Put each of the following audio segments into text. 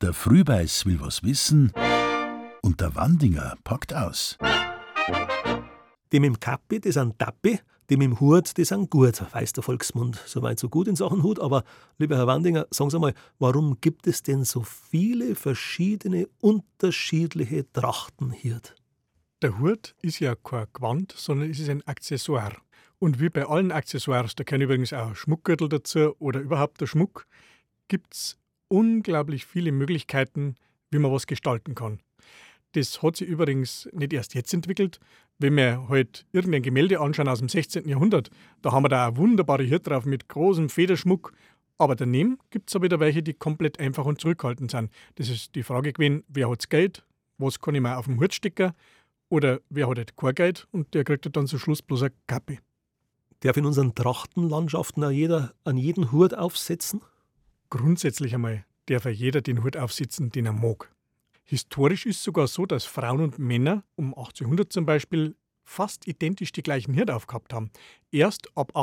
Der Frühbeiß will was wissen und der Wandinger packt aus. Die mit dem Kappi, die sind Tappi, die mit dem Hut, die sind gut, weiß der Volksmund. Soweit so gut in Sachen Hut. Aber, lieber Herr Wandinger, sagen Sie mal, warum gibt es denn so viele verschiedene, unterschiedliche Trachten hier? Der Hut ist ja kein Gewand, sondern es ist ein Accessoire. Und wie bei allen Accessoires, da gehören übrigens auch Schmuckgürtel dazu oder überhaupt der Schmuck, gibt es unglaublich viele Möglichkeiten, wie man was gestalten kann. Das hat sich übrigens nicht erst jetzt entwickelt. Wenn wir halt irgendein Gemälde anschauen aus dem 16. Jahrhundert, da haben wir da eine wunderbare Hirte drauf mit großem Federschmuck. Aber daneben gibt es auch wieder welche, die komplett einfach und zurückhaltend sind. Das ist die Frage gewesen, wer hat das Geld, was kann ich mir auf den Hut stecken, oder wer hat halt kein Geld und der kriegt halt dann zum Schluss bloß eine Kappe. Darf in unseren Trachtenlandschaften auch jeder an jeden Hut aufsetzen? Grundsätzlich einmal darf jeder den Hut aufsetzen, den er mag. Historisch ist es sogar so, dass Frauen und Männer um 1800 zum Beispiel fast identisch die gleichen Hut aufgehabt haben. Erst ab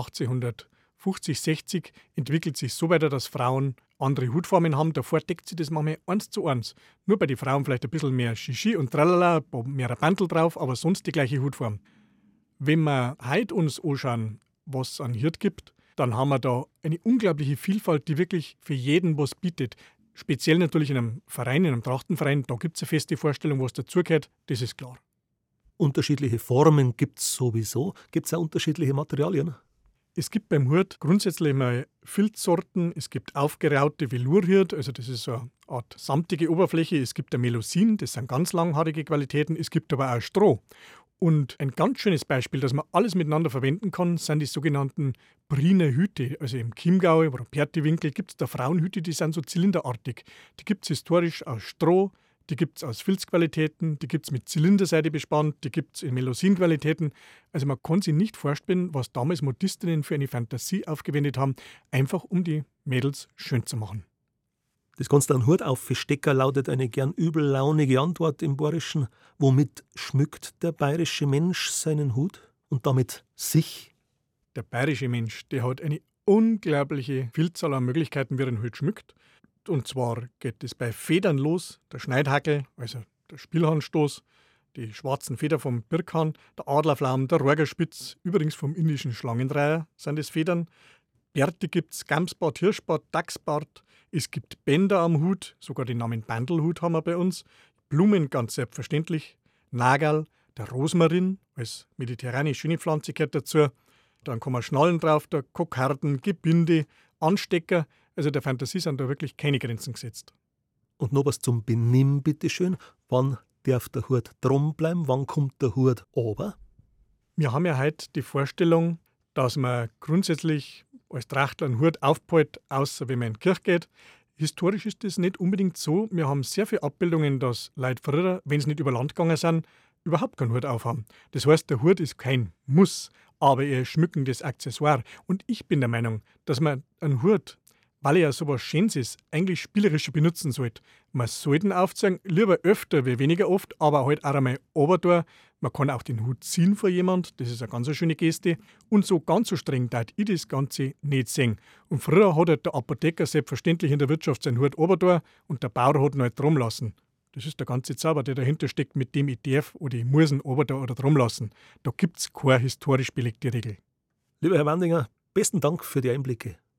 1850, 60 entwickelt sich so weiter, dass Frauen andere Hutformen haben. Davor deckt sich das manchmal 1:1. Nur bei den Frauen vielleicht ein bisschen mehr Shishi und Tralala, mehr ein Bandel drauf, aber sonst die gleiche Hutform. Wenn wir heute uns anschauen, was es an Hirt gibt, dann haben wir da eine unglaubliche Vielfalt, die wirklich für jeden was bietet. Speziell natürlich in einem Verein, in einem Trachtenverein, da gibt es eine feste Vorstellung, was dazugehört, das ist klar. Unterschiedliche Formen gibt es sowieso. Gibt es auch unterschiedliche Materialien? Es gibt beim Hut grundsätzlich mal Filzsorten, es gibt aufgeraute Velurhirt, also das ist so eine Art samtige Oberfläche, es gibt ein Melusin, das sind ganz langhaarige Qualitäten, es gibt aber auch Stroh. Und ein ganz schönes Beispiel, dass man alles miteinander verwenden kann, sind die sogenannten Briner Hüte. Also im Chiemgau oder Pertiwinkel gibt es da Frauenhüte, die sind so zylinderartig. Die gibt es historisch aus Stroh, die gibt es aus Filzqualitäten, die gibt es mit Zylinderseide bespannt, die gibt es in Melusinqualitäten. Also man kann sich nicht vorstellen, was damals Modistinnen für eine Fantasie aufgewendet haben, einfach um die Mädels schön zu machen. Das kannst du einen Hut aufstecken, lautet eine gern übellaunige Antwort im Bayerischen. Womit schmückt der bayerische Mensch seinen Hut und damit sich? Der bayerische Mensch, der hat eine unglaubliche Vielzahl an Möglichkeiten, wie er den Hut schmückt. Und zwar geht es bei Federn los, der Schneidhackel, also der Spielhahnstoß, die schwarzen Feder vom Birkhahn, der Adlerflaum, der Rorgerspitz, übrigens vom indischen Schlangendreiher sind es Federn. Bärte gibt es, Gamsbart, Hirschbart, Dachsbart. Es gibt Bänder am Hut, sogar den Namen Bandelhut haben wir bei uns. Blumen ganz selbstverständlich, Nagerl, der Rosmarin als mediterrane schöne Pflanze gehört dazu. Dann kann man Schnallen drauf, der Kokarden, Gebinde, Anstecker. Also der Fantasie sind da wirklich keine Grenzen gesetzt. Und noch was zum Benimm, bitteschön. Wann darf der Hut drum bleiben? Wann kommt der Hut runter? Wir haben ja heute die Vorstellung, dass man grundsätzlich als Trachtler einen Hut aufpahlt, außer wenn man in die Kirche geht. Historisch ist das nicht unbedingt so. Wir haben sehr viele Abbildungen, dass Leute früher, wenn sie nicht über Land gegangen sind, überhaupt keinen Hut aufhaben. Das heißt, der Hut ist kein Muss, aber er ist schmückendes Accessoire. Und ich bin der Meinung, dass man einen Hut, weil er ja so was Schönes ist, eigentlich spielerischer benutzen sollte. Man sollte ihn aufzeigen, lieber öfter wie weniger oft, aber halt auch einmal runter. Man kann auch den Hut ziehen vor jemand, das ist eine ganz schöne Geste. Und so ganz so streng darf ich das Ganze nicht sehen. Und früher hat halt der Apotheker selbstverständlich in der Wirtschaft seinen Hut runter und der Bauer hat ihn halt drum lassen. Das ist der ganze Zauber, der dahinter steckt, mit dem ich darf oder ich muss ihn runter oder drum lassen. Da gibt es keine historisch belegte Regel. Lieber Herr Wandinger, besten Dank für die Einblicke.